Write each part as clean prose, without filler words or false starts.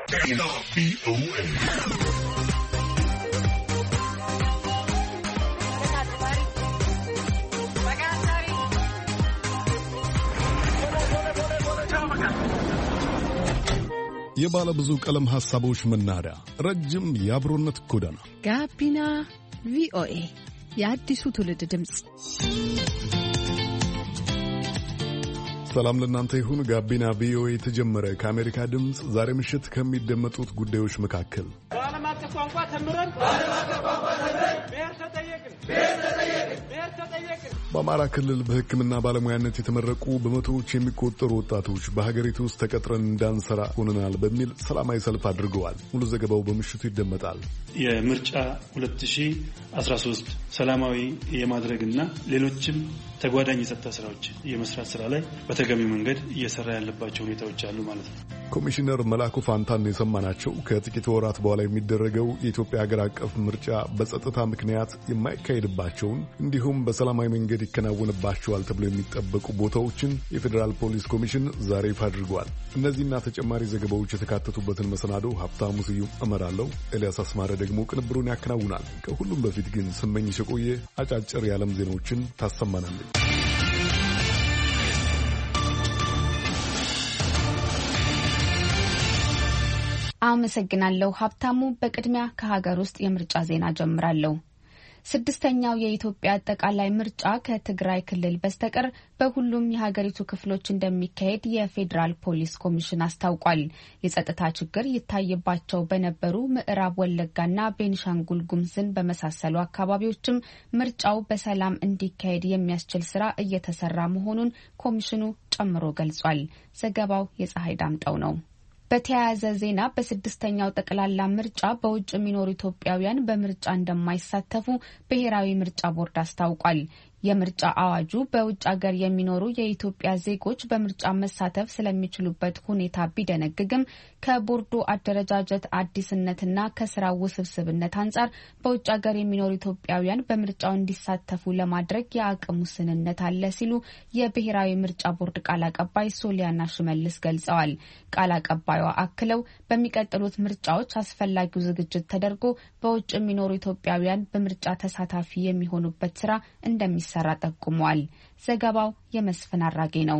የባለ ብዙ ቀለም ሐሳቦች መናኸሪያ ረጅም የአብሮነት ጎዳና ጋቢና ቪኦኤ የአዲሱ ትውልድ ድምጽ። ሰላም ለእናንተ ይሁን። ጋቢና ቪኦኤ የተጀመረ ከአሜሪካ ድምጽ ዛሬ ምሽት ከሚደመጡት ጉዳዮች መካከል በዓለም አቀፍ ቋንቋ ተምረን ብሔር ተጠየቅን። በአማራ ክልል በሕክምና ባለሙያነት የተመረቁ በመቶዎች የሚቆጠሩ ወጣቶች በሀገሪቱ ውስጥ ተቀጥረን እንዳንሰራ ሆነናል በሚል ሰላማዊ ሰልፍ አድርገዋል። ሙሉ ዘገባው በምሽቱ ይደመጣል። የምርጫ 2013 ሰላማዊ የማድረግና ሌሎችም ተጓዳኝ የጸጥታ ስራዎች የመስራት ስራ ላይ በተገቢ መንገድ እየሰራ ያለባቸው ሁኔታዎች አሉ ማለት ነው። ኮሚሽነር መላኩ ፋንታን የሰማናቸው ከጥቂት ወራት በኋላ የሚደረገው የኢትዮጵያ ሀገር አቀፍ ምርጫ በጸጥታ ምክንያት የማይካሄድባቸውን እንዲሁም በሰላማዊ መንገድ ይከናወንባቸዋል ተብሎ የሚጠበቁ ቦታዎችን የፌዴራል ፖሊስ ኮሚሽን ዛሬ ይፋ አድርጓል። እነዚህና ተጨማሪ ዘገባዎች የተካተቱበትን መሰናዶ ሀብታሙ ስዩም እመራለሁ። ኤልያስ አስማረ ደግሞ ቅንብሩን ያከናውናል። ከሁሉም በፊት ግን ስመኝሽ የቆየ አጫጭር የዓለም ዜናዎችን ታሰማናለች። አመሰግናለሁ ሀብታሙ። በቅድሚያ ከሀገር ውስጥ የምርጫ ዜና ጀምራለሁ። ስድስተኛው የኢትዮጵያ አጠቃላይ ምርጫ ከትግራይ ክልል በስተቀር በሁሉም የሀገሪቱ ክፍሎች እንደሚካሄድ የፌዴራል ፖሊስ ኮሚሽን አስታውቋል። የጸጥታ ችግር ይታይባቸው በነበሩ ምዕራብ ወለጋና ቤኒሻንጉል ጉሙዝን በመሳሰሉ አካባቢዎችም ምርጫው በሰላም እንዲካሄድ የሚያስችል ስራ እየተሰራ መሆኑን ኮሚሽኑ ጨምሮ ገልጿል። ዘገባው የፀሐይ ዳምጠው ነው። በተያያዘ ዜና በስድስተኛው ጠቅላላ ምርጫ በውጭ የሚኖሩ ኢትዮጵያውያን በምርጫ እንደማይሳተፉ ብሔራዊ ምርጫ ቦርድ አስታውቋል። የምርጫ አዋጁ በውጭ ሀገር የሚኖሩ የኢትዮጵያ ዜጎች በምርጫ መሳተፍ ስለሚችሉበት ሁኔታ ቢደነግግም ከቦርዱ አደረጃጀት አዲስነትና ከስራው ውስብስብነት አንጻር በውጭ ሀገር የሚኖሩ ኢትዮጵያውያን በምርጫው እንዲሳተፉ ለማድረግ የአቅም ውስንነት አለ ሲሉ የብሔራዊ ምርጫ ቦርድ ቃል አቀባይ ሶሊያና ሽመልስ ገልጸዋል። ቃል አቀባይዋ አክለው በሚቀጥሉት ምርጫዎች አስፈላጊው ዝግጅት ተደርጎ በውጭ የሚኖሩ ኢትዮጵያውያን በምርጫ ተሳታፊ የሚሆኑበት ስራ እንደሚሰራ ጠቁመዋል። ዘገባው የመስፍን አራጌ ነው።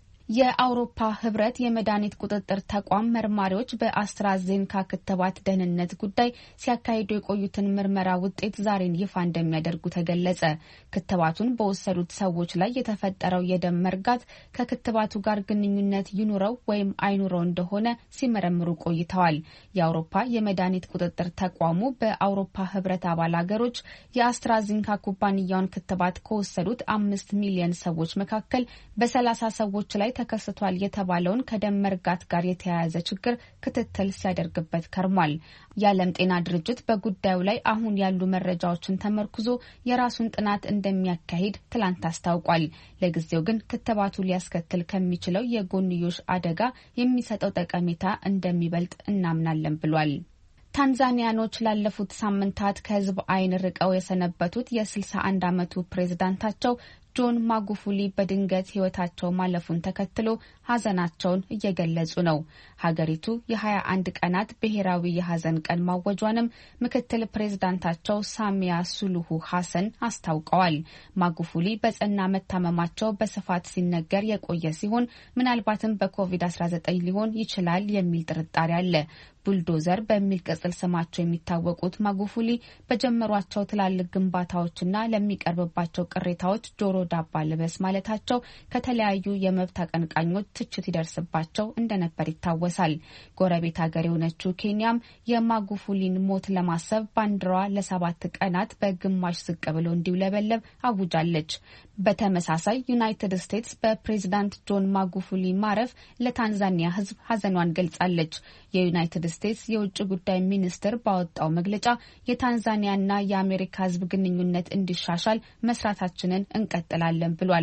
የአውሮፓ ህብረት የመድኃኒት ቁጥጥር ተቋም መርማሪዎች በአስትራዜንካ ክትባት ደህንነት ጉዳይ ሲያካሂዱ የቆዩትን ምርመራ ውጤት ዛሬን ይፋ እንደሚያደርጉ ተገለጸ። ክትባቱን በወሰዱት ሰዎች ላይ የተፈጠረው የደም መርጋት ከክትባቱ ጋር ግንኙነት ይኑረው ወይም አይኑረው እንደሆነ ሲመረምሩ ቆይተዋል። የአውሮፓ የመድኃኒት ቁጥጥር ተቋሙ በአውሮፓ ህብረት አባል ሀገሮች የአስትራዜንካ ኩባንያውን ክትባት ከወሰዱት 5 ሚሊዮን ሰዎች መካከል በ30 ሰዎች ላይ ተከስቷል የተባለውን ከደም መርጋት ጋር የተያያዘ ችግር ክትትል ሲያደርግበት ከርሟል። የዓለም ጤና ድርጅት በጉዳዩ ላይ አሁን ያሉ መረጃዎችን ተመርኩዞ የራሱን ጥናት እንደሚያካሂድ ትላንት አስታውቋል። ለጊዜው ግን ክትባቱ ሊያስከትል ከሚችለው የጎንዮሽ አደጋ የሚሰጠው ጠቀሜታ እንደሚበልጥ እናምናለን ብሏል። ታንዛኒያኖች ላለፉት ሳምንታት ከህዝብ አይን ርቀው የሰነበቱት የ61 ዓመቱ ፕሬዝዳንታቸው ጆን ማጉፉሊ በድንገት ህይወታቸው ማለፉን ተከትሎ ሀዘናቸውን እየገለጹ ነው። ሀገሪቱ የ21 ቀናት ብሔራዊ የሀዘን ቀን ማወጇንም ምክትል ፕሬዝዳንታቸው ሳሚያ ሱሉሁ ሀሰን አስታውቀዋል። ማጉፉሊ በጸና መታመማቸው በስፋት ሲነገር የቆየ ሲሆን ምናልባትም በኮቪድ-19 ሊሆን ይችላል የሚል ጥርጣሬ አለ። ቡልዶዘር በሚል ቅጽል ስማቸው የሚታወቁት ማጉፉሊ በጀመሯቸው ትላልቅ ግንባታዎችና ለሚቀርብባቸው ቅሬታዎች ጆሮ ዳባ ልበስ ማለታቸው ከተለያዩ የመብት አቀንቃኞች ትችት ይደርስባቸው እንደነበር ይታወሳል። ጎረቤት ሀገር የሆነችው ኬንያም የማጉፉሊን ሞት ለማሰብ ባንዲራዋ ለ7 ቀናት በግማሽ ዝቅ ብሎ እንዲውለበለብ አውጃለች። በተመሳሳይ ዩናይትድ ስቴትስ በፕሬዝዳንት ጆን ማጉፉሊ ማረፍ ለታንዛኒያ ሕዝብ ሀዘኗን ገልጻለች። የዩናይትድ ስቴትስ የውጭ ጉዳይ ሚኒስትር ባወጣው መግለጫ የታንዛኒያና የአሜሪካ ሕዝብ ግንኙነት እንዲሻሻል መስራታችንን እንቀጥላለን ብሏል።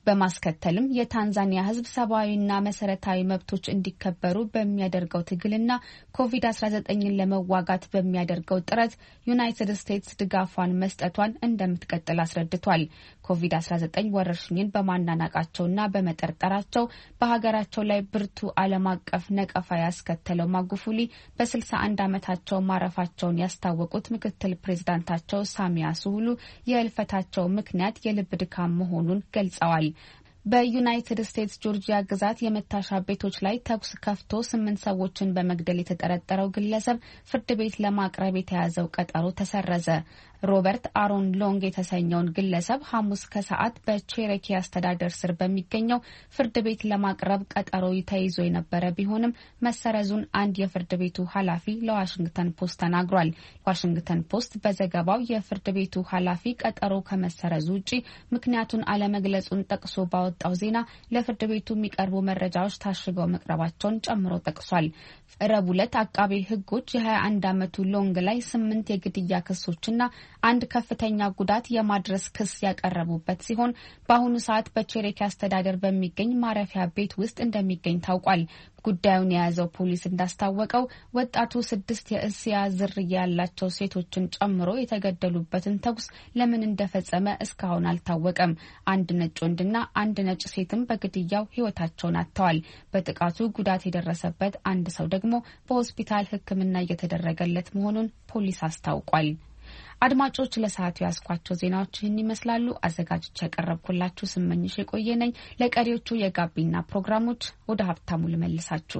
በማስከተልም የታንዛኒያ ሕዝብ ሰብአዊና መሰረታዊ መብቶች እንዲከበሩ በሚያደርገው ትግልና ኮቪድ-19ን ለመዋጋት በሚያደርገው ጥረት ዩናይትድ ስቴትስ ድጋፏን መስጠቷን እንደምትቀጥል አስረድቷል። ኮቪድ-19 ወረርሽኝን በማናናቃቸውና በመጠርጠራቸው በሀገራቸው ላይ ብርቱ ዓለም አቀፍ ነቀፋ ያስከተለው ማጉፉሊ በ61 ዓመታቸው ማረፋቸውን ያስታወቁት ምክትል ፕሬዝዳንታቸው ሳሚያ ሱሉሁ የህልፈታቸው ምክንያት የልብ ድካም መሆኑን ገልጸዋል። በዩናይትድ ስቴትስ ጆርጂያ ግዛት የመታሻ ቤቶች ላይ ተኩስ ከፍቶ 8 ሰዎችን በመግደል የተጠረጠረው ግለሰብ ፍርድ ቤት ለማቅረብ የተያዘው ቀጠሮ ተሰረዘ። ሮበርት አሮን ሎንግ የተሰኘውን ግለሰብ ሐሙስ ከሰዓት በቼሮኪ አስተዳደር ስር በሚገኘው ፍርድ ቤት ለማቅረብ ቀጠሮ ተይዞ የነበረ ቢሆንም መሰረዙን አንድ የፍርድ ቤቱ ኃላፊ ለዋሽንግተን ፖስት ተናግሯል። ዋሽንግተን ፖስት በዘገባው የፍርድ ቤቱ ኃላፊ ቀጠሮ ከመሰረዙ ውጪ ምክንያቱን አለመግለጹን ጠቅሶ ባወጣው ዜና ለፍርድ ቤቱ የሚቀርቡ መረጃዎች ታሽገው መቅረባቸውን ጨምሮ ጠቅሷል። ረቡዕ ዕለት አቃቤ ሕጎች የ21 ዓመቱ ሎንግ ላይ 8 የግድያ ክሶችና አንድ ከፍተኛ ጉዳት የማድረስ ክስ ያቀረቡበት ሲሆን በአሁኑ ሰዓት በቼሮኪ አስተዳደር በሚገኝ ማረፊያ ቤት ውስጥ እንደሚገኝ ታውቋል። ጉዳዩን የያዘው ፖሊስ እንዳስታወቀው ወጣቱ 6 የእስያ ዝርያ ያላቸው ሴቶችን ጨምሮ የተገደሉበትን ተኩስ ለምን እንደፈጸመ እስካሁን አልታወቀም። አንድ ነጭ ወንድና አንድ ነጭ ሴትም በግድያው ሕይወታቸውን አጥተዋል። በጥቃቱ ጉዳት የደረሰበት አንድ ሰው ደግሞ በሆስፒታል ሕክምና እየተደረገለት መሆኑን ፖሊስ አስታውቋል። አድማጮች ለሰዓቱ ያስኳቸው ዜናዎች ይህን ይመስላሉ። አዘጋጅቼ ያቀረብኩላችሁ ስመኝሽ የቆየ ነኝ። ለቀሪዎቹ የጋቢና ፕሮግራሞች ወደ ሀብታሙ ልመልሳችሁ።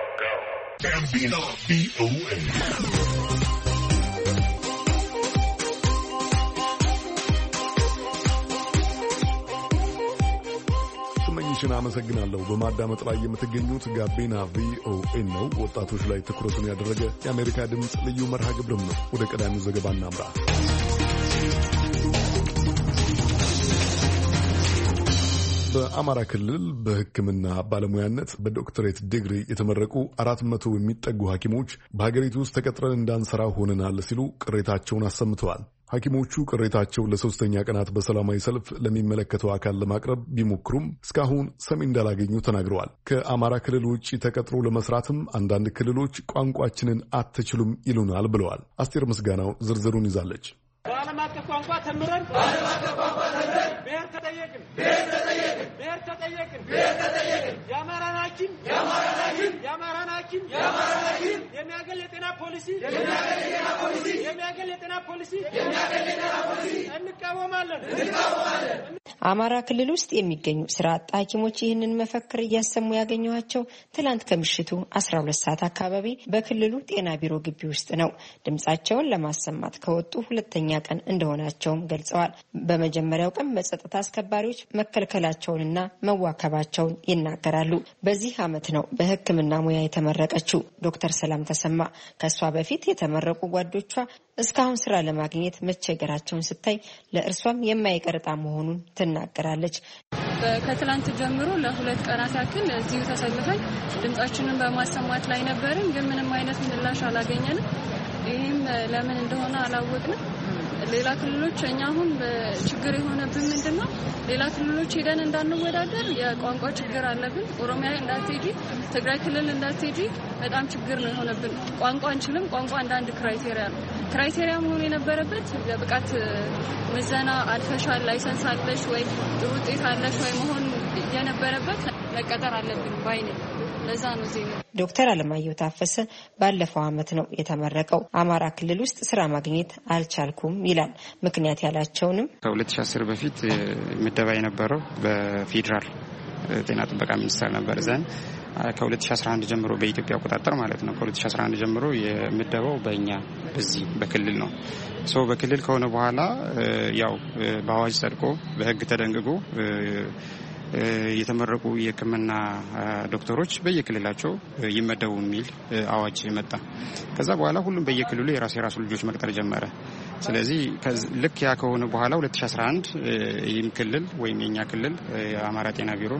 ስመኝሽን አመሰግናለሁ። በማዳመጥ ላይ የምትገኙት ጋቢና ቪኦኤ ነው። ወጣቶች ላይ ትኩረቱን ያደረገ የአሜሪካ ድምፅ ልዩ መርሃ ግብርም ነው። ወደ ቀዳሚው ዘገባ እናምራ። በአማራ ክልል በሕክምና ባለሙያነት በዶክተሬት ዲግሪ የተመረቁ 400 የሚጠጉ ሐኪሞች በሀገሪቱ ውስጥ ተቀጥረን እንዳንሰራ ሆነናል ሲሉ ቅሬታቸውን አሰምተዋል። ሐኪሞቹ ቅሬታቸው ለ3ኛ ቀናት በሰላማዊ ሰልፍ ለሚመለከተው አካል ለማቅረብ ቢሞክሩም እስካሁን ሰሚ እንዳላገኙ ተናግረዋል። ከአማራ ክልል ውጭ ተቀጥሮ ለመስራትም አንዳንድ ክልሎች ቋንቋችንን አትችሉም ይሉናል ብለዋል። አስቴር ምስጋናው ዝርዝሩን ይዛለች። በዓለም አቀፍ ቋንቋ ተምረን ብሔር ተጠየቅን የአማራን ሐኪም የሚያገል የጤና ፖሊሲ እንቃወማለን። አማራ ክልል ውስጥ የሚገኙ ስራ አጥ ሐኪሞች ይህንን መፈክር እያሰሙ ያገኘኋቸው ትላንት ከምሽቱ 12 ሰዓት አካባቢ በክልሉ ጤና ቢሮ ግቢ ውስጥ ነው። ድምጻቸውን ለማሰማት ከወጡ ሁለተኛ ቀን እንደሆናቸውም ገልጸዋል። በመጀመሪያው ቀን በጸጥታ አስከባሪዎች መከልከላቸውንና መዋከባቸውን ይናገራሉ። በዚህ ዓመት ነው በሕክምና ሙያ የተመረቀችው ዶክተር ሰላም ተሰማ። ከሷ በፊት የተመረቁ ጓዶቿ እስካሁን ስራ ለማግኘት መቸገራቸውን ስታይ ለእርሷም የማይቀርጣ መሆኑን ትናገራለች። ከትላንት ጀምሮ ለ2 ቀናት ያክል እዚሁ ተሰልፈን ድምጻችንን በማሰማት ላይ ነበርን፣ ግን ምንም አይነት ምላሽ አላገኘንም። ይህም ለምን እንደሆነ አላወቅንም። ሌላ ክልሎች እኛ አሁን ችግር የሆነብን ምንድነው? ሌላ ክልሎች ሄደን እንዳንወዳደር የቋንቋ ችግር አለብን። ኦሮሚያ እንዳትሄጂ፣ ትግራይ ክልል እንዳትሄጂ በጣም ችግር ነው የሆነብን። ቋንቋ አንችልም። ቋንቋ አንዳንድ ክራይቴሪያ ነው። ክራይቴሪያ መሆን የነበረበት የብቃት ምዘና አልፈሻል፣ ላይሰንስ አለሽ ወይ፣ ጥሩ ውጤት አለሽ ወይ መሆን የነበረበት መቀጠር አለብን ባይኔ። ለዛ ነው ዜና ዶክተር አለማየሁ ታፈሰ ባለፈው ዓመት ነው የተመረቀው። አማራ ክልል ውስጥ ስራ ማግኘት አልቻልኩም ይላል። ምክንያት ያላቸውንም ከ2010 በፊት ምደባ የነበረው በፌዴራል ጤና ጥበቃ ሚኒስቴር ነበር። ዘን ከ2011 ጀምሮ በኢትዮጵያ አቆጣጠር ማለት ነው። ከ2011 ጀምሮ የምደባው በእኛ በዚህ በክልል ነው። በክልል ከሆነ በኋላ ያው በአዋጅ ጸድቆ በሕግ ተደንግጎ የተመረቁ የሕክምና ዶክተሮች በየክልላቸው ይመደቡ የሚል አዋጅ መጣ። ከዛ በኋላ ሁሉም በየክልሉ የራሱ ልጆች መቅጠር ጀመረ። ስለዚህ ልክ ያ ከሆነ በኋላ 2011 ይህም ክልል ወይም የኛ ክልል የአማራ ጤና ቢሮ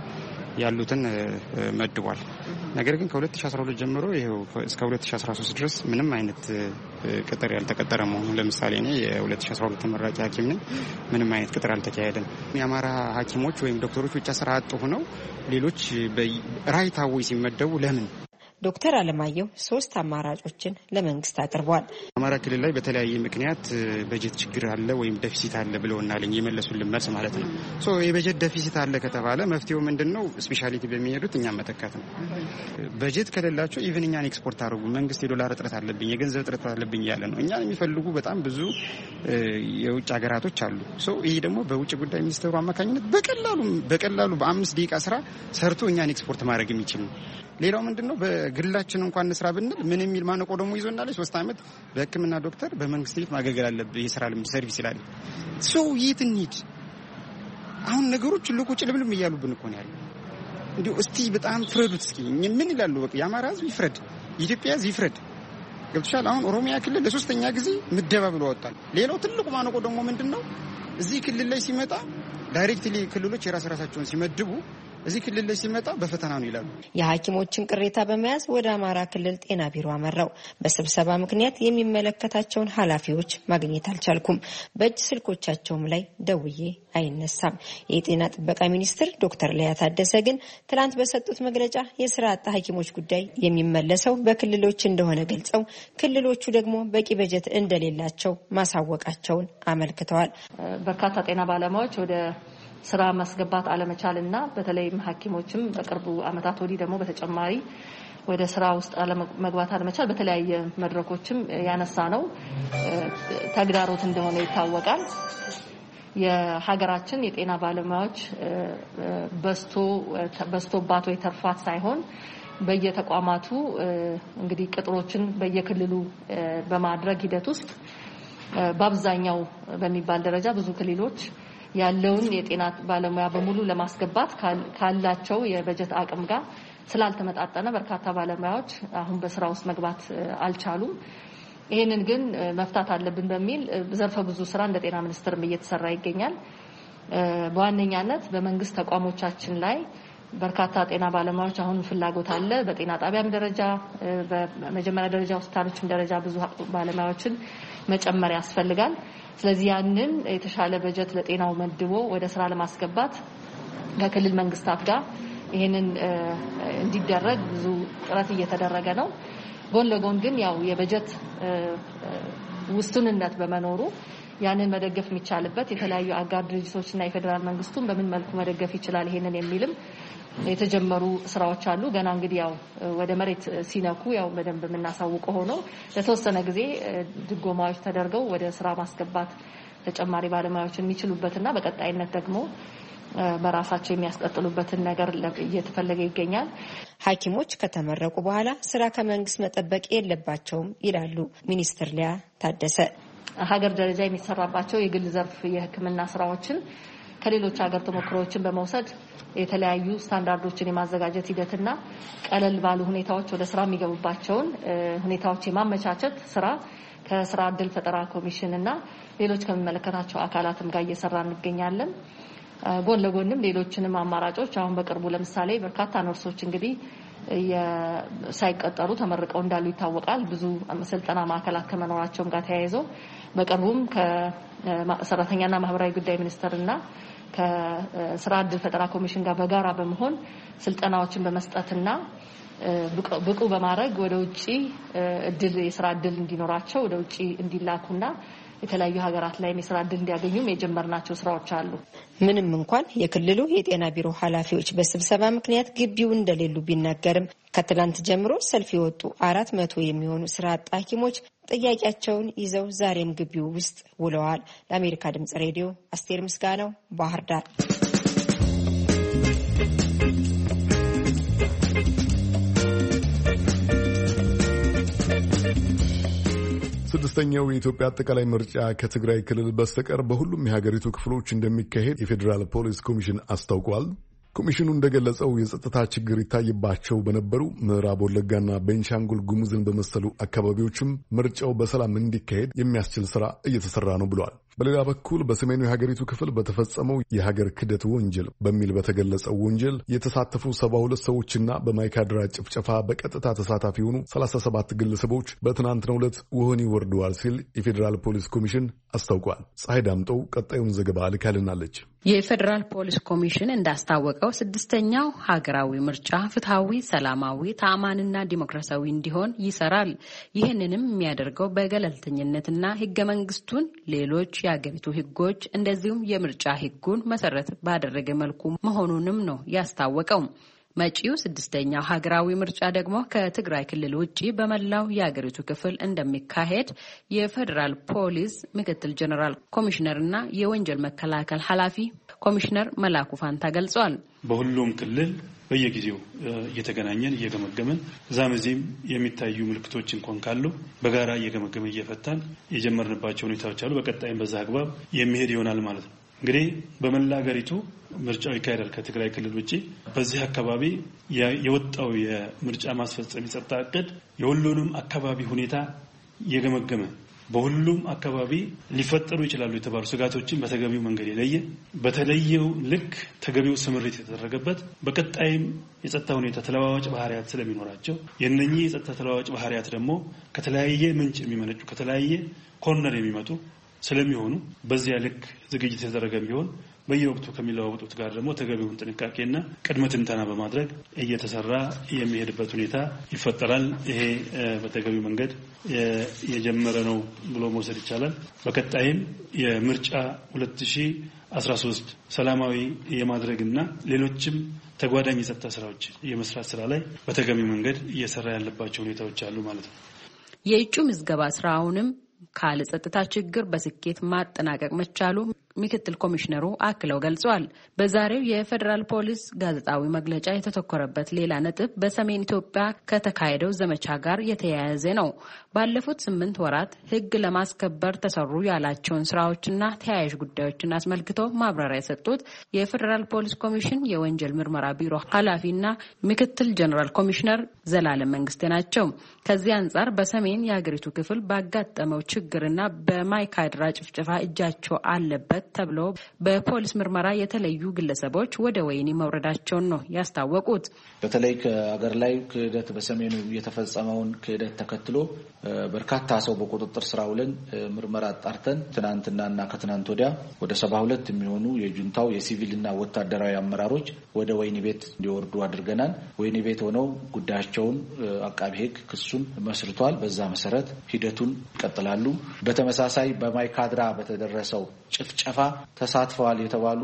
ያሉትን መድቧል። ነገር ግን ከ2012 ጀምሮ ይሄው እስከ 2013 ድረስ ምንም አይነት ቅጥር ያልተቀጠረ መሆኑ ለምሳሌ እኔ የ2012 ተመራቂ ሐኪም ነኝ። ምንም አይነት ቅጥር አልተካሄደም። የአማራ ሐኪሞች ወይም ዶክተሮች ብቻ ስራ አጥ ሆነው ሌሎች ራይታዊ ሲመደቡ ለምን? ዶክተር አለማየሁ 3 አማራጮችን ለመንግስት አቅርበዋል። አማራ ክልል ላይ በተለያየ ምክንያት በጀት ችግር አለ ወይም ዴፊሲት አለ ብለውናልኝ የመለሱልን መልስ ማለት ነው። የበጀት ዴፊሲት አለ ከተባለ መፍትሄው ምንድነው? ስፔሻሊቲ በሚሄዱት እኛም መተካት ነው። በጀት ከሌላቸው ኢቭን እኛን ኤክስፖርት አድርጉ፣ መንግስት የዶላር እጥረት አለብኝ የገንዘብ እጥረት አለብኝ ያለ ነው። እኛን የሚፈልጉ በጣም ብዙ የውጭ ሀገራቶች አሉ። ይሄ ደግሞ በውጭ ጉዳይ ሚኒስትሩ አማካኝነት በቀላሉ በ5 ደቂቃ ስራ ሰርቶ እኛን ኤክስፖርት ማድረግ የሚችል ነው። ሌላው ምንድነው? በግላችን እንኳን እንስራ ብንል ምን የሚል ማነቆ ደግሞ ይዞናል። 3 ዓመት በሕክምና ዶክተር በመንግስት ቤት ማገልገል አለበት የስራ ልምድ ሰርቪስ ይላል። የት እንሂድ? አሁን ነገሮች ልቆጭ ልብልም እያሉብን እኮ ነው ያለው። እንዲሁ እስቲ በጣም ፍረዱት እስኪ ምን ይላሉ? በቃ የአማራ ህዝብ ይፍረድ፣ የኢትዮጵያ ህዝብ ይፍረድ። ገብቶሻል? አሁን ኦሮሚያ ክልል ለ3ኛ ጊዜ ምደባ ብሎ ወጣል። ሌላው ትልቁ ማነቆ ደግሞ ምንድነው? እዚህ ክልል ላይ ሲመጣ ዳይሬክትሊ ክልሎች የራሳቸውን ሲመድቡ እዚህ ክልል ላይ ሲመጣ በፈተና ነው ይላሉ። የሐኪሞችን ቅሬታ በመያዝ ወደ አማራ ክልል ጤና ቢሮ አመራው። በስብሰባ ምክንያት የሚመለከታቸውን ኃላፊዎች ማግኘት አልቻልኩም። በእጅ ስልኮቻቸውም ላይ ደውዬ አይነሳም። የጤና ጥበቃ ሚኒስትር ዶክተር ሊያ ታደሰ ግን ትላንት በሰጡት መግለጫ የስራ አጥ ሐኪሞች ጉዳይ የሚመለሰው በክልሎች እንደሆነ ገልጸው ክልሎቹ ደግሞ በቂ በጀት እንደሌላቸው ማሳወቃቸውን አመልክተዋል። በርካታ ጤና ባለሙያዎች ወደ ስራ ማስገባት አለመቻልና በተለይም ሐኪሞችም በቅርቡ አመታት ወዲህ ደግሞ በተጨማሪ ወደ ስራ ውስጥ መግባት አለመቻል በተለያየ መድረኮችም ያነሳ ነው ተግዳሮት እንደሆነ ይታወቃል። የሀገራችን የጤና ባለሙያዎች በስቶባት ወይ ተርፋት ሳይሆን በየተቋማቱ እንግዲህ ቅጥሮችን በየክልሉ በማድረግ ሂደት ውስጥ በአብዛኛው በሚባል ደረጃ ብዙ ክልሎች ያለውን የጤና ባለሙያ በሙሉ ለማስገባት ካላቸው የበጀት አቅም ጋር ስላልተመጣጠነ በርካታ ባለሙያዎች አሁን በስራ ውስጥ መግባት አልቻሉም። ይሄንን ግን መፍታት አለብን በሚል ዘርፈ ብዙ ስራ እንደ ጤና ሚኒስቴርም እየተሰራ ይገኛል። በዋነኛነት በመንግስት ተቋሞቻችን ላይ በርካታ ጤና ባለሙያዎች አሁን ፍላጎት አለ። በጤና ጣቢያም ደረጃ በመጀመሪያ ደረጃ ሆስፒታሎችም ደረጃ ብዙ ባለሙያዎችን መጨመር ያስፈልጋል። ስለዚህ ያንን የተሻለ በጀት ለጤናው መድቦ ወደ ስራ ለማስገባት ከክልል መንግስታት ጋር ይሄንን እንዲደረግ ብዙ ጥረት እየተደረገ ነው። ጎን ለጎን ግን ያው የበጀት ውስንነት በመኖሩ ያንን መደገፍ የሚቻልበት የተለያዩ አጋር ድርጅቶችና የፌዴራል መንግስቱን በምን መልኩ መደገፍ ይችላል ይሄንን የሚልም የተጀመሩ ስራዎች አሉ። ገና እንግዲህ ያው ወደ መሬት ሲነኩ ያው በደንብ የምናሳውቀው ሆኖ ለተወሰነ ጊዜ ድጎማዎች ተደርገው ወደ ስራ ማስገባት ተጨማሪ ባለሙያዎችን የሚችሉበትና በቀጣይነት ደግሞ በራሳቸው የሚያስቀጥሉበትን ነገር እየተፈለገ ይገኛል። ሐኪሞች ከተመረቁ በኋላ ስራ ከመንግስት መጠበቅ የለባቸውም ይላሉ ሚኒስትር ሊያ ታደሰ። ሀገር ደረጃ የሚሰራባቸው የግል ዘርፍ የሕክምና ስራዎችን ከሌሎች ሀገር ተሞክሮዎችን በመውሰድ የተለያዩ ስታንዳርዶችን የማዘጋጀት ሂደትና ቀለል ባሉ ሁኔታዎች ወደ ስራ የሚገቡባቸውን ሁኔታዎች የማመቻቸት ስራ ከስራ ዕድል ፈጠራ ኮሚሽን እና ሌሎች ከሚመለከታቸው አካላትም ጋር እየሰራ እንገኛለን። ጎን ለጎንም ሌሎችንም አማራጮች አሁን በቅርቡ ለምሳሌ በርካታ ነርሶች እንግዲህ ሳይቀጠሩ ተመርቀው እንዳሉ ይታወቃል። ብዙ ስልጠና ማዕከላት ከመኖራቸውም ጋር ተያይዞ በቅርቡም ከሰራተኛና ማህበራዊ ጉዳይ ሚኒስቴርና ከስራ ዕድል ፈጠራ ኮሚሽን ጋር በጋራ በመሆን ስልጠናዎችን በመስጠትና ብቁ በማድረግ ወደ ውጪ የስራ ዕድል እንዲኖራቸው ወደ ውጪ እንዲላኩና የተለያዩ ሀገራት ላይ የስራ ዕድል እንዲያገኙም የጀመርናቸው ስራዎች አሉ። ምንም እንኳን የክልሉ የጤና ቢሮ ኃላፊዎች በስብሰባ ምክንያት ግቢው እንደሌሉ ቢናገርም ከትላንት ጀምሮ ሰልፍ የወጡ 400 የሚሆኑ ስራ አጥ ሐኪሞች ጥያቄያቸውን ይዘው ዛሬም ግቢው ውስጥ ውለዋል። ለአሜሪካ ድምጽ ሬዲዮ አስቴር ምስጋናው ባህር ዳር። ስድስተኛው የኢትዮጵያ አጠቃላይ ምርጫ ከትግራይ ክልል በስተቀር በሁሉም የሀገሪቱ ክፍሎች እንደሚካሄድ የፌዴራል ፖሊስ ኮሚሽን አስታውቋል። ኮሚሽኑ እንደገለጸው የጸጥታ ችግር ይታይባቸው በነበሩ ምዕራብ ወለጋና ቤንሻንጉል ጉሙዝን በመሰሉ አካባቢዎችም ምርጫው በሰላም እንዲካሄድ የሚያስችል ስራ እየተሰራ ነው ብሏል። በሌላ በኩል በሰሜኑ የሀገሪቱ ክፍል በተፈጸመው የሀገር ክህደት ወንጀል በሚል በተገለጸው ወንጀል የተሳተፉ 72 ሰዎችና በማይካድራ ጭፍጨፋ በቀጥታ ተሳታፊ የሆኑ 37 ግለሰቦች በትናንትናው ዕለት ወህኒ ወርደዋል ሲል የፌዴራል ፖሊስ ኮሚሽን አስታውቋል። ፀሐይ ዳምጠው ቀጣዩን ዘገባ ልካልናለች። የፌዴራል ፖሊስ ኮሚሽን እንዳስታወቀው 6ኛው ሀገራዊ ምርጫ ፍትሃዊ፣ ሰላማዊ፣ ተአማንና ዲሞክራሲያዊ እንዲሆን ይሰራል። ይህንንም የሚያደርገው በገለልተኝነትና ህገ መንግስቱን፣ ሌሎች የሀገሪቱ ህጎች እንደዚሁም የምርጫ ህጉን መሰረት ባደረገ መልኩ መሆኑንም ነው ያስታወቀው። መጪው 6ኛው ሀገራዊ ምርጫ ደግሞ ከትግራይ ክልል ውጪ በመላው የሀገሪቱ ክፍል እንደሚካሄድ የፌዴራል ፖሊስ ምክትል ጀነራል ኮሚሽነርና የወንጀል መከላከል ኃላፊ ኮሚሽነር መላኩ ፋንታ ገልጸዋል። በሁሉም ክልል በየጊዜው እየተገናኘን እየገመገመን እዛም እዚህም የሚታዩ ምልክቶች እንኳን ካሉ በጋራ እየገመገመን እየፈታን የጀመርንባቸው ሁኔታዎች አሉ። በቀጣይም በዛ አግባብ የሚሄድ ይሆናል ማለት ነው። እንግዲህ በመላ ሀገሪቱ ምርጫው ይካሄዳል ከትግራይ ክልል ውጪ። በዚህ አካባቢ የወጣው የምርጫ ማስፈጸም የጸጥታ እቅድ የሁሉንም አካባቢ ሁኔታ የገመገመ በሁሉም አካባቢ ሊፈጠሩ ይችላሉ የተባሉ ስጋቶችን በተገቢው መንገድ የለየ በተለየው ልክ ተገቢው ስምሪት የተደረገበት በቀጣይም የጸጥታ ሁኔታ ተለዋዋጭ ባህሪያት ስለሚኖራቸው የነኚህ የጸጥታ ተለዋዋጭ ባህሪያት ደግሞ ከተለያየ ምንጭ የሚመነጩ ከተለያየ ኮርነር የሚመጡ ስለሚሆኑ በዚያ ልክ ዝግጅት የተደረገ ቢሆን በየወቅቱ ከሚለዋወጡት ጋር ደግሞ ተገቢውን ጥንቃቄና ቅድመ ትንተና በማድረግ እየተሰራ የሚሄድበት ሁኔታ ይፈጠራል። ይሄ በተገቢው መንገድ የጀመረ ነው ብሎ መውሰድ ይቻላል። በቀጣይም የምርጫ 2013 ሰላማዊ የማድረግና ሌሎችም ተጓዳኝ የጸጥታ ስራዎች የመስራት ስራ ላይ በተገቢው መንገድ እየሰራ ያለባቸው ሁኔታዎች አሉ ማለት ነው። የእጩ ምዝገባ ስራውንም ካለ ጸጥታ ችግር በስኬት ማጠናቀቅ መቻሉ ምክትል ኮሚሽነሩ አክለው ገልጸዋል። በዛሬው የፌዴራል ፖሊስ ጋዜጣዊ መግለጫ የተተኮረበት ሌላ ነጥብ በሰሜን ኢትዮጵያ ከተካሄደው ዘመቻ ጋር የተያያዘ ነው። ባለፉት 8 ወራት ሕግ ለማስከበር ተሰሩ ያላቸውን ስራዎችና ተያያዥ ጉዳዮችን አስመልክቶ ማብራሪያ የሰጡት የፌዴራል ፖሊስ ኮሚሽን የወንጀል ምርመራ ቢሮ ኃላፊና ምክትል ጀነራል ኮሚሽነር ዘላለም መንግስቴ ናቸው። ከዚህ አንጻር በሰሜን የሀገሪቱ ክፍል ባጋጠመው ችግርና በማይካድራ ጭፍጨፋ እጃቸው አለበት ተብሎ በፖሊስ ምርመራ የተለዩ ግለሰቦች ወደ ወህኒ መውረዳቸውን ነው ያስታወቁት። በተለይ ከሀገር ላይ ክህደት በሰሜኑ የተፈጸመውን ክህደት ተከትሎ በርካታ ሰው በቁጥጥር ስር ውለን ምርመራ አጣርተን ትናንትናና ከትናንት ወዲያ ወደ 72 የሚሆኑ የጁንታው የሲቪልና ወታደራዊ አመራሮች ወደ ወህኒ ቤት እንዲወርዱ አድርገናል። ወህኒ ቤት ሆነው ጉዳያቸውን አቃቤ ሕግ ክሱን መስርቷል። በዛ መሰረት ሂደቱን ይቀጥላሉ። በተመሳሳይ በማይካድራ በተደረሰው ጭፍጨፋ ተሳትፈዋል የተባሉ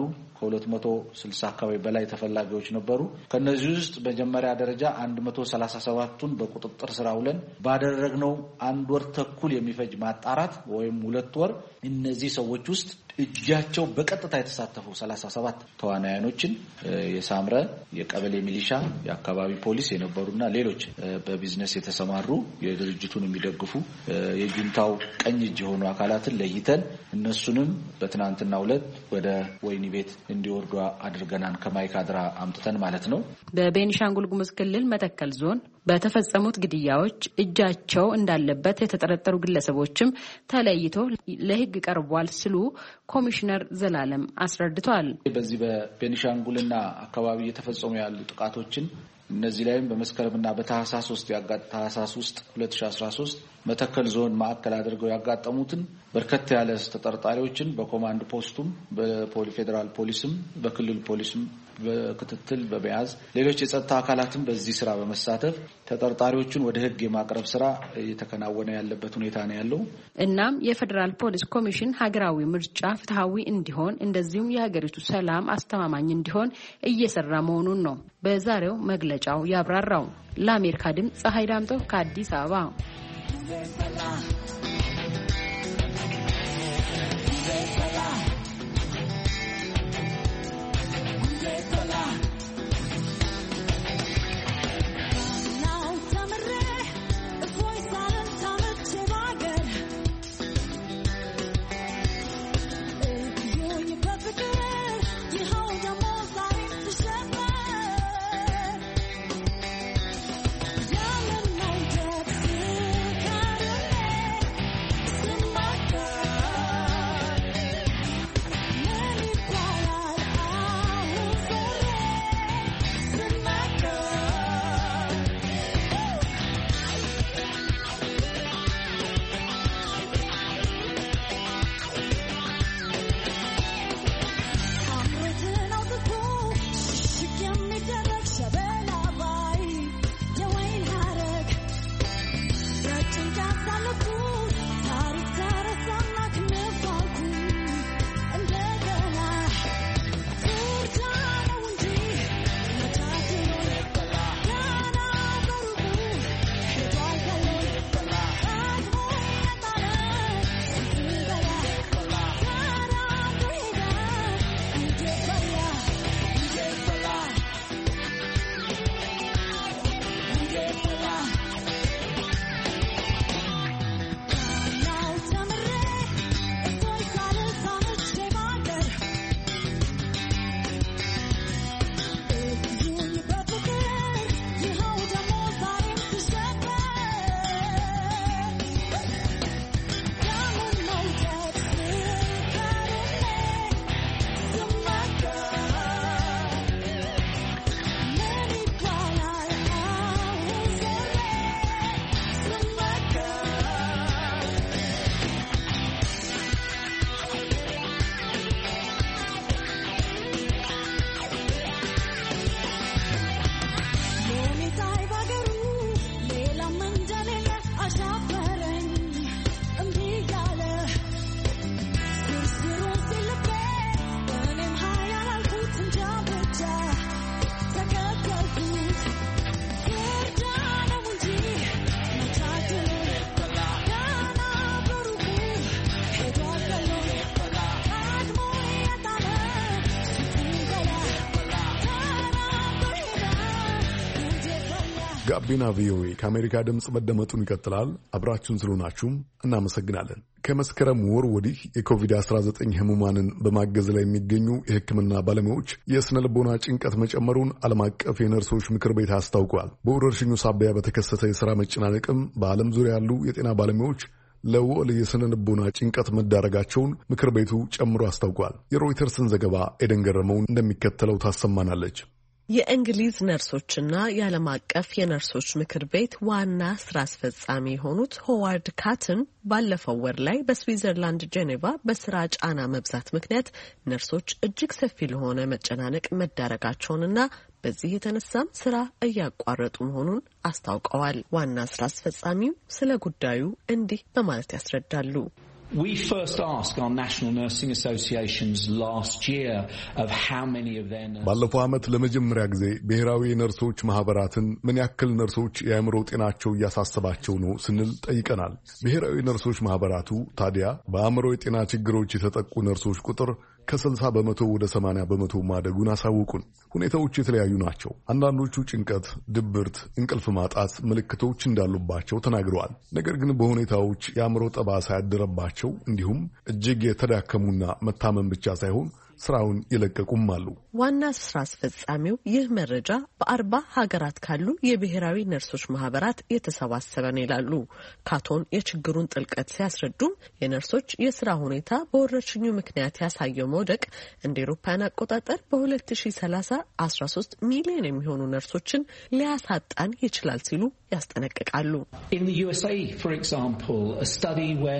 ከ260 አካባቢ በላይ ተፈላጊዎች ነበሩ። ከነዚህ ውስጥ መጀመሪያ ደረጃ 137ቱን በቁጥጥር ስር ውለን ባደረግነው 1 ወር ተኩል የሚፈጅ ማጣራት ወይም 2 ወር እነዚህ ሰዎች ውስጥ እጃቸው በቀጥታ የተሳተፉ 37 ተዋናያኖችን የሳምረ የቀበሌ ሚሊሻ የአካባቢ ፖሊስ የነበሩና ሌሎች በቢዝነስ የተሰማሩ የድርጅቱን የሚደግፉ የጁንታው ቀኝ እጅ የሆኑ አካላትን ለይተን እነሱንም በትናንትናው ዕለት ወደ ወህኒ ቤት እንዲወርዱ አድርገናል። ከማይካድራ አምጥተን ማለት ነው። በቤኒሻንጉል ጉሙዝ ክልል መተከል ዞን በተፈጸሙት ግድያዎች እጃቸው እንዳለበት የተጠረጠሩ ግለሰቦችም ተለይቶ ለሕግ ቀርቧል ሲሉ ኮሚሽነር ዘላለም አስረድተዋል። በዚህ በቤኒሻንጉልና አካባቢ የተፈጸሙ ያሉ ጥቃቶችን እነዚህ ላይም በመስከረምና በታህሳስ ውስጥ 2013 መተከል ዞን ማዕከል አድርገው ያጋጠሙትን በርከት ያለ ተጠርጣሪዎችን በኮማንድ ፖስቱም በፌዴራል ፖሊስም በክልል ፖሊስም በክትትል በመያዝ ሌሎች የጸጥታ አካላትም በዚህ ስራ በመሳተፍ ተጠርጣሪዎችን ወደ ሕግ የማቅረብ ስራ እየተከናወነ ያለበት ሁኔታ ነው ያለው። እናም የፌዴራል ፖሊስ ኮሚሽን ሀገራዊ ምርጫ ፍትሃዊ እንዲሆን እንደዚሁም የሀገሪቱ ሰላም አስተማማኝ እንዲሆን እየሰራ መሆኑን ነው በዛሬው መግለጫው ያብራራው። ለአሜሪካ ድምፅ ፀሐይ ዳምጠው ከአዲስ አበባ። ጋቢና ቪኦኤ ከአሜሪካ ድምፅ መደመጡን ይቀጥላል። አብራችሁን ስለሆናችሁም እናመሰግናለን። ከመስከረም ወር ወዲህ የኮቪድ-19 ህሙማንን በማገዝ ላይ የሚገኙ የሕክምና ባለሙያዎች የስነ ልቦና ጭንቀት መጨመሩን ዓለም አቀፍ የነርሶች ምክር ቤት አስታውቋል። በወረርሽኙ ሳቢያ በተከሰተ የሥራ መጨናነቅም በዓለም ዙሪያ ያሉ የጤና ባለሙያዎች ለወል የስነ ልቦና ጭንቀት መዳረጋቸውን ምክር ቤቱ ጨምሮ አስታውቋል። የሮይተርስን ዘገባ ኤደን ገረመው እንደሚከተለው ታሰማናለች። የእንግሊዝ ነርሶችና የዓለም አቀፍ የነርሶች ምክር ቤት ዋና ስራ አስፈጻሚ የሆኑት ሆዋርድ ካትን ባለፈው ወር ላይ በስዊዘርላንድ ጄኔቫ በስራ ጫና መብዛት ምክንያት ነርሶች እጅግ ሰፊ ለሆነ መጨናነቅ መዳረጋቸውንና በዚህ የተነሳም ስራ እያቋረጡ መሆኑን አስታውቀዋል። ዋና ስራ አስፈጻሚው ስለ ጉዳዩ እንዲህ በማለት ያስረዳሉ። We first asked our national nursing associations last year of how many of their nurses ባለፈው ዓመት ለመጀመሪያ ጊዜ ብሔራዊ የነርሶች ማህበራትን ምን ያክል ነርሶች የአእምሮ ጤናቸው እያሳሰባቸው ነው ስንል ጠይቀናል። ብሔራዊ ነርሶች ማህበራቱ ታዲያ በአእምሮ የጤና ችግሮች የተጠቁ ነርሶች ቁጥር ከ60 በመቶ ወደ 80 በመቶ ማደጉን አሳውቁን። ሁኔታዎች የተለያዩ ናቸው። አንዳንዶቹ ጭንቀት፣ ድብርት፣ እንቅልፍ ማጣት ምልክቶች እንዳሉባቸው ተናግረዋል። ነገር ግን በሁኔታዎች የአእምሮ ጠባሳ ያደረባቸው እንዲሁም እጅግ የተዳከሙና መታመም ብቻ ሳይሆን ስራውን የለቀቁም አሉ። ዋና ስራ አስፈጻሚው ይህ መረጃ በ40 ሀገራት ካሉ የብሔራዊ ነርሶች ማህበራት የተሰባሰበ ነው ይላሉ። ካቶን የችግሩን ጥልቀት ሲያስረዱም የነርሶች የስራ ሁኔታ በወረርሽኙ ምክንያት ያሳየው መውደቅ እንደ አውሮፓውያን አቆጣጠር በ2030 13 ሚሊዮን የሚሆኑ ነርሶችን ሊያሳጣን ይችላል ሲሉ ያስጠነቅቃሉ። In the USA, for example, a study where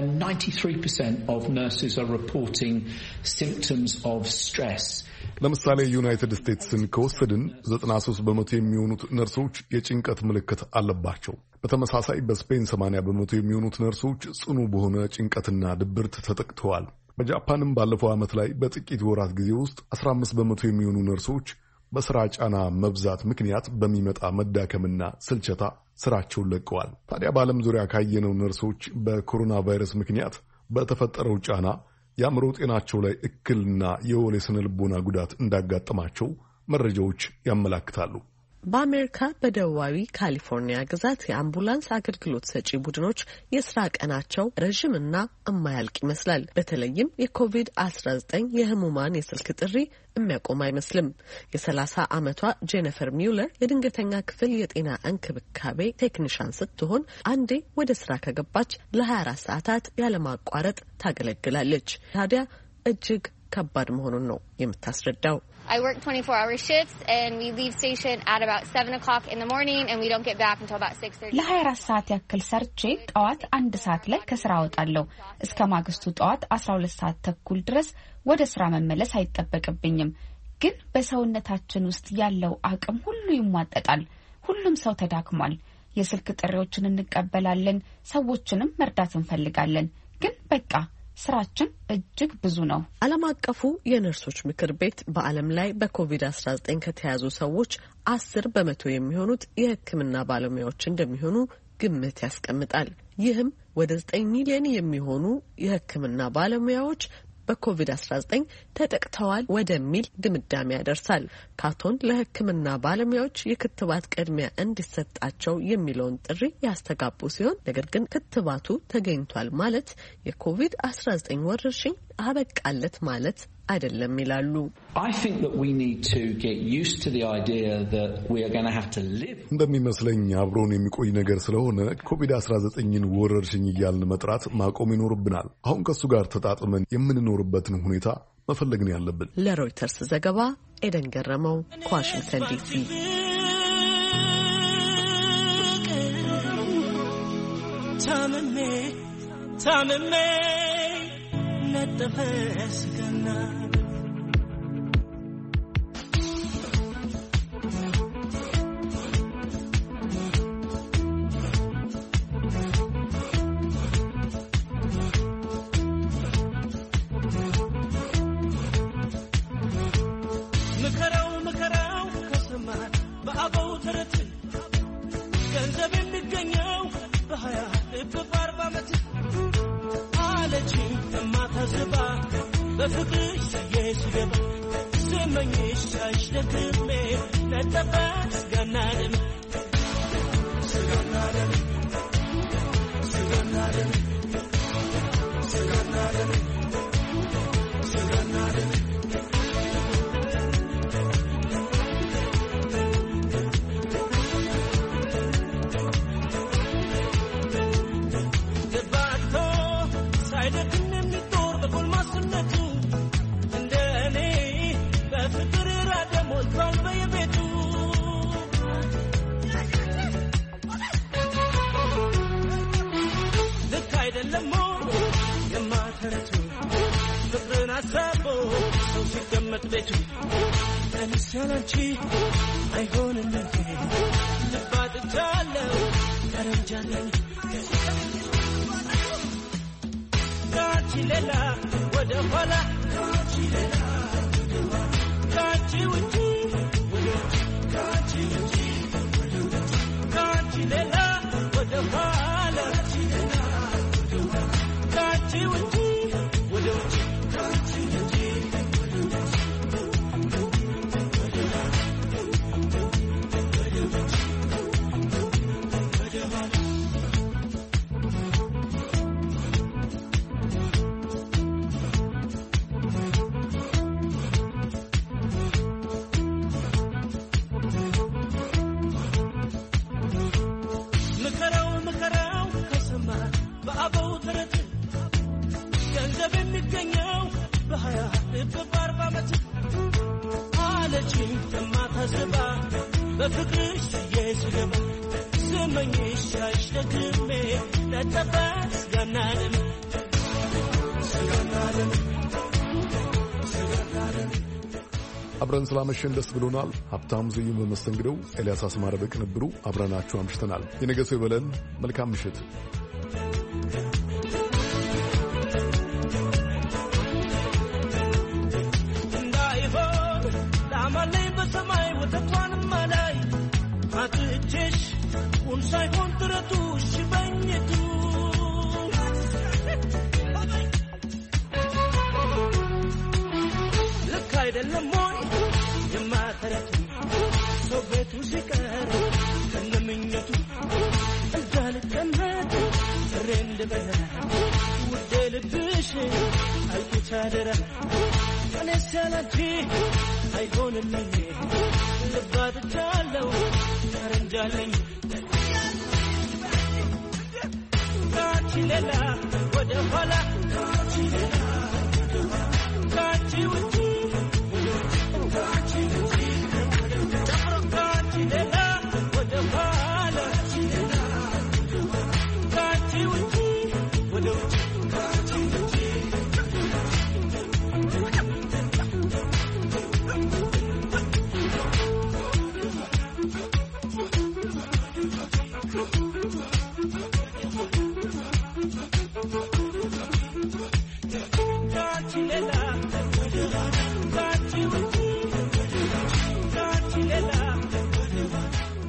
93% of nurses are reporting symptoms of stress. ለምሳሌ ዩናይትድ ስቴትስን ከወሰድን 93 በመቶ የሚሆኑት ነርሶች የጭንቀት ምልክት አለባቸው። በተመሳሳይ በስፔን 80 በመቶ የሚሆኑት ነርሶች ጽኑ በሆነ ጭንቀትና ድብርት ተጠቅተዋል። በጃፓንም ባለፈው ዓመት ላይ በጥቂት ወራት ጊዜ ውስጥ 15 በመቶ የሚሆኑ ነርሶች በስራ ጫና መብዛት ምክንያት በሚመጣ መዳከምና ስልቸታ ስራቸውን ለቀዋል። ታዲያ በዓለም ዙሪያ ካየነው ነርሶች በኮሮና ቫይረስ ምክንያት በተፈጠረው ጫና የአእምሮ ጤናቸው ላይ እክልና የወል የስነ ልቦና ጉዳት እንዳጋጠማቸው መረጃዎች ያመላክታሉ። በአሜሪካ በደቡባዊ ካሊፎርኒያ ግዛት የአምቡላንስ አገልግሎት ሰጪ ቡድኖች የስራ ቀናቸው ረዥምና እማያልቅ ይመስላል። በተለይም የኮቪድ-19 የህሙማን የስልክ ጥሪ የሚያቆም አይመስልም። የ30 ዓመቷ ጄኒፈር ሚውለር የድንገተኛ ክፍል የጤና እንክብካቤ ቴክኒሻን ስትሆን አንዴ ወደ ስራ ከገባች ለ24 ሰዓታት ያለማቋረጥ ታገለግላለች። ታዲያ እጅግ ከባድ መሆኑን ነው የምታስረዳው። I work 24-hour shifts and we leave station at about 7 o'clock in the morning and we don't get back until about 6:30. ለ24 ሰዓት ያክል ሰርቼ ጠዋት 1 ሰዓት ላይ ከስራ እወጣለሁ። እስከ ማግስቱ ጠዋት 12 ሰዓት ተኩል ድረስ ወደ ስራ መመለስ አይጠበቅብኝም። ግን በሰውነታችን ውስጥ ያለው አቅም ሁሉ ይሟጠጣል። ሁሉም ሰው ተዳክሟል። የስልክ ጥሪዎችን እንቀበላለን፣ ሰዎችንም መርዳት እንፈልጋለን። ግን በቃ ስራችን እጅግ ብዙ ነው። ዓለም አቀፉ የነርሶች ምክር ቤት በዓለም ላይ በኮቪድ-19 ከተያዙ ሰዎች 10 በመቶ የሚሆኑት የሕክምና ባለሙያዎች እንደሚሆኑ ግምት ያስቀምጣል። ይህም ወደ 9 ሚሊዮን የሚሆኑ የሕክምና ባለሙያዎች በኮቪድ-19 ተጠቅተዋል ወደሚል ድምዳሜ ያደርሳል። ካቶን ለሕክምና ባለሙያዎች የክትባት ቅድሚያ እንዲሰጣቸው የሚለውን ጥሪ ያስተጋቡ ሲሆን ነገር ግን ክትባቱ ተገኝቷል ማለት የኮቪድ-19 ወረርሽኝ አበቃለት ማለት አይደለም ይላሉ። እንደሚመስለኝ አብሮን የሚቆይ ነገር ስለሆነ ኮቪድ-19ን ወረርሽኝ እያልን መጥራት ማቆም ይኖርብናል። አሁን ከሱ ጋር ተጣጥመን የምንኖርበትን ሁኔታ መፈለግ ነው ያለብን። ለሮይተርስ ዘገባ ኤደን ገረመው ከዋሽንግተን ዲሲ። ታምሜ ነጠፈስ ገና ምከራው ከሰማ በአበው ተረት ገንዘብ የሚገኘው በ20 ልብ በ40 ዓመት አለችኝ እማታዝባ በፍቅርሽ ሰየሽ ገባ ስመኝሽ ሳይሽ ደግሜ ነጠፈስ ገና ደም ይቀመጥ ቤቱ ለምሳሌ አይሆንም ልባጥቻለሁ ተረንጃለኝ ካንቺ ሌላ ወደ ኋላ ካንቺ ውጪ ካንቺ ሌላ ወደ ኋላ ካንቺ ውጪ ወደ ውጪ አብረን ስላመሸን ደስ ብሎናል። ሀብታም ዝዩም በመስተንግደው፣ ኤልያስ አስማረ በቅንብሩ አብረናችሁ አምሽተናል። የነገ ሰው ይበለን። መልካም ምሽት። እንዳይሆን ላማለኝ በሰማይ ወተቷን ማላይ አትቼሽ ሁን ሳይሆን ጥረቱ ሽበኝቱ ልክ አይደለም ወይ የማተረቱ ሰው ቤቱ ሲቀር ከነምኘቱ እንዳልቀመጥ ፍሬ እንድበላ ውዴ ልብሽ አልኩት አደራ እኔስ ያላንቺ አይሆንልኝ ልባጥቻለሁ ተረንጃለኝ ካንቺ ሌላ